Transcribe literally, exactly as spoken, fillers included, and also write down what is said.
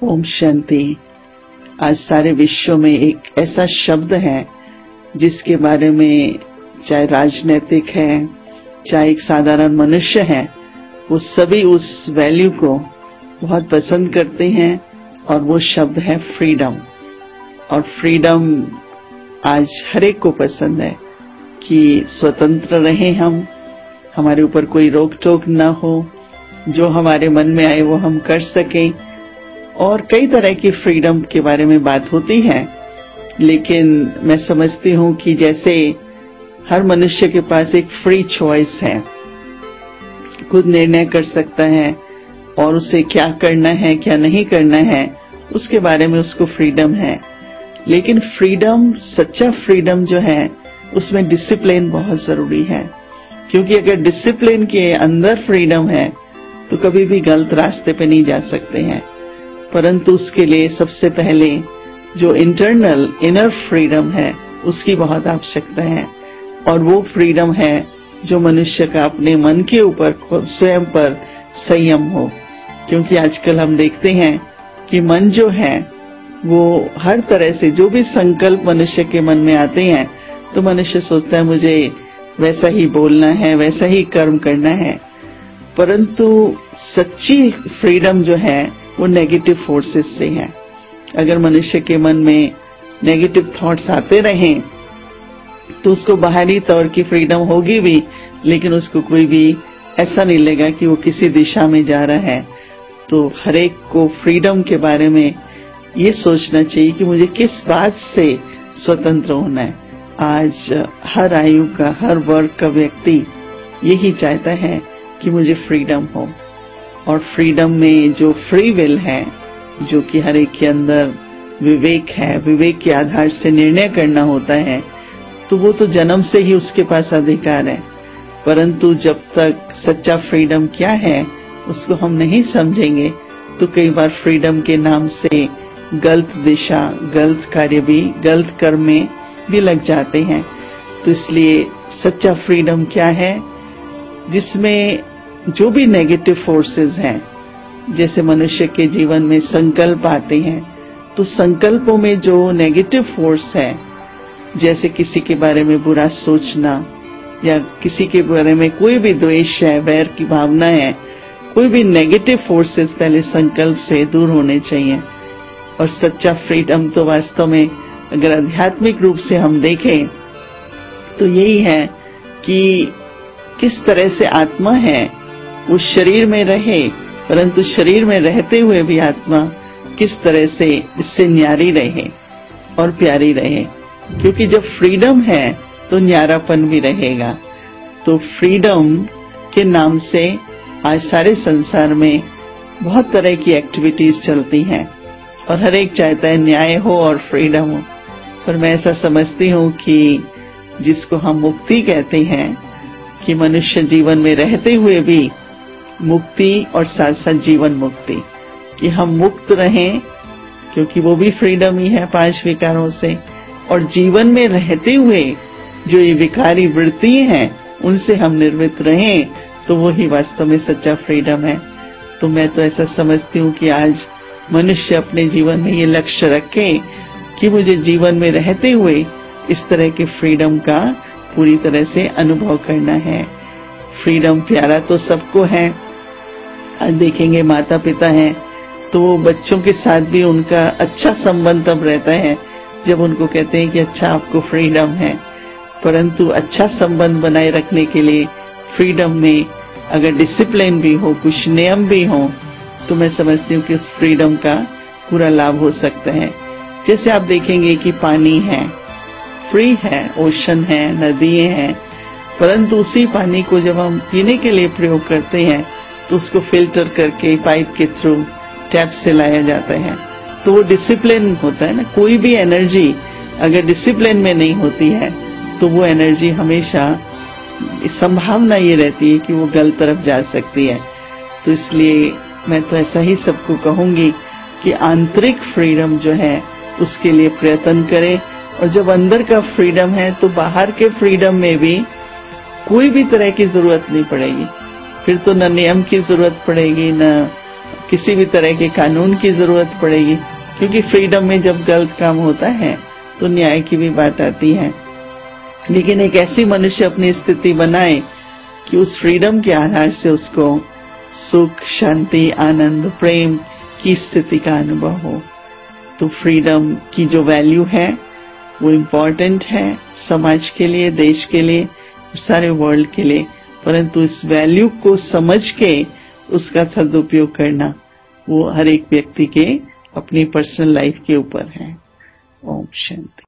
ओम शांति। आज सारे विश्व में एक ऐसा शब्द है जिसके बारे में चाहे राजनीतिक है, चाहे एक साधारण मनुष्य है, वो सभी उस वैल्यू को बहुत पसंद करते हैं और वो शब्द है फ्रीडम। और फ्रीडम आज हर एक को पसंद है कि स्वतंत्र रहें हम, हमारे ऊपर कोई रोक टोक ना हो, जो हमारे मन में आए वो हम कर सकें। और कई तरह की फ्रीडम के बारे में बात होती है, लेकिन मैं समझती हूं कि जैसे हर मनुष्य के पास एक फ्री चॉइस है, खुद निर्णय कर सकता है और उसे क्या करना है क्या नहीं करना है उसके बारे में उसको फ्रीडम है। लेकिन फ्रीडम, सच्चा फ्रीडम जो है उसमें डिसिप्लिन बहुत जरूरी है, क्योंकि अगर डिसिप्लिन के अंदर फ्रीडम है तो कभी भी गलत रास्ते पे नहीं जा सकते हैं। परंतु उसके लिए सबसे पहले जो इंटरनल इनर फ्रीडम है उसकी बहुत आवश्यकता है, और वो फ्रीडम है जो मनुष्य का अपने मन के ऊपर स्वयं पर संयम हो। क्योंकि आजकल हम देखते हैं कि मन जो है वो हर तरह से जो भी संकल्प मनुष्य के मन में आते हैं तो मनुष्य सोचता है मुझे वैसा ही बोलना है, वैसा ही कर्म करना है। परंतु सच्ची फ्रीडम जो है वो नेगेटिव फोर्सेस से है। अगर मनुष्य के मन में नेगेटिव थॉट्स आते रहें तो उसको बाहरी तौर की फ्रीडम होगी भी, लेकिन उसको कोई भी ऐसा नहीं लगेगा कि वो किसी दिशा में जा रहा है। तो हर एक को फ्रीडम के बारे में ये सोचना चाहिए कि मुझे किस बात से स्वतंत्र होना है। आज हर आयु का, हर वर्ग का व्यक्ति यही चाहता है कि मुझे फ्रीडम हो। और फ्रीडम में जो फ्री विल है, जो कि हर एक के अंदर विवेक है, विवेक के आधार से निर्णय करना होता है, तो वो तो जन्म से ही उसके पास अधिकार है। परंतु जब तक सच्चा फ्रीडम क्या है उसको हम नहीं समझेंगे तो कई बार फ्रीडम के नाम से गलत दिशा, गलत कार्य भी, गलत कर्म में भी लग जाते हैं। तो इसलिए सच्चा फ्रीडम क्या है, जिसमें जो भी नेगेटिव फोर्सेस हैं, जैसे मनुष्य के जीवन में संकल्प आते हैं, तो संकल्पों में जो नेगेटिव फोर्स है, जैसे किसी के बारे में बुरा सोचना या किसी के बारे में कोई भी द्वेष है, वैर की भावना है, कोई भी नेगेटिव फोर्सेस पहले संकल्प से दूर होने चाहिए। और सच्चा फ्रीडम तो वास्तव में अगर आध्यात्मिक रूप से हम देखें तो यही है कि किस तरह से आत्मा है वो शरीर में रहे, परंतु शरीर में रहते हुए भी आत्मा किस तरह से इससे न्यारी रहे और प्यारी रहे। क्योंकि जब फ्रीडम है तो न्यारापन भी रहेगा। तो फ्रीडम के नाम से आज सारे संसार में बहुत तरह की एक्टिविटीज चलती हैं और हर एक चाहता है न्याय हो और फ्रीडम हो। पर मैं ऐसा समझती हूँ कि जिसको हम मुक्ति कहते हैं, कि मनुष्य जीवन में रहते हुए भी मुक्ति और साथ साथ जीवन मुक्ति, कि हम मुक्त रहें, क्योंकि वो भी फ्रीडम ही है पांच विकारों से, और जीवन में रहते हुए जो ये विकारी वृत्ति हैं उनसे हम निर्मित रहें, तो वो ही वास्तव में सच्चा फ्रीडम है। तो मैं तो ऐसा समझती हूँ कि आज मनुष्य अपने जीवन में ये लक्ष्य रखे कि मुझे जीवन में रहते हुए इस तरह के फ्रीडम का पूरी तरह से अनुभव करना है। फ्रीडम प्यारा तो सबको है। आज देखेंगे माता पिता हैं तो बच्चों के साथ भी उनका अच्छा संबंध तब रहता है जब उनको कहते हैं कि अच्छा आपको फ्रीडम है। परंतु अच्छा संबंध बनाए रखने के लिए फ्रीडम में अगर डिसिप्लिन भी हो, कुछ नियम भी हो, तो मैं समझती हूँ कि उस फ्रीडम का पूरा लाभ हो सकता है। जैसे आप देखेंगे कि पानी है, फ्री है, ओशन है, नदियां हैं, परंतु उसी पानी को जब हम पीने के लिए प्रयोग करते हैं तो उसको फिल्टर करके पाइप के थ्रू टैप से लाया जाता है। तो वो डिसिप्लिन होता है ना। कोई भी एनर्जी अगर डिसिप्लिन में नहीं होती है तो वो एनर्जी हमेशा संभावना ये रहती है कि वो गलत तरफ जा सकती है। तो इसलिए मैं तो ऐसा ही सबको कहूंगी कि आंतरिक फ्रीडम जो है उसके लिए प्रयत्न करें। और जब अंदर का फ्रीडम है तो बाहर के फ्रीडम में भी कोई भी तरह की जरूरत नहीं पड़ेगी। फिर तो न नियम की जरूरत पड़ेगी, न किसी भी तरह के कानून की जरूरत पड़ेगी, क्योंकि फ्रीडम में जब गलत काम होता है तो न्याय की भी बात आती है। लेकिन एक ऐसी मनुष्य अपनी स्थिति बनाए कि उस फ्रीडम के आधार से उसको सुख, शांति, आनंद, प्रेम की स्थिति का अनुभव हो। तो फ्रीडम की जो वैल्यू है वो इम्पोर्टेंट है समाज के लिए, देश के लिए, सारे वर्ल्ड के लिए, परंतु इस वैल्यू को समझ के उसका सदुपयोग करना वो हर एक व्यक्ति के अपनी पर्सनल लाइफ के ऊपर है। ओम शांति।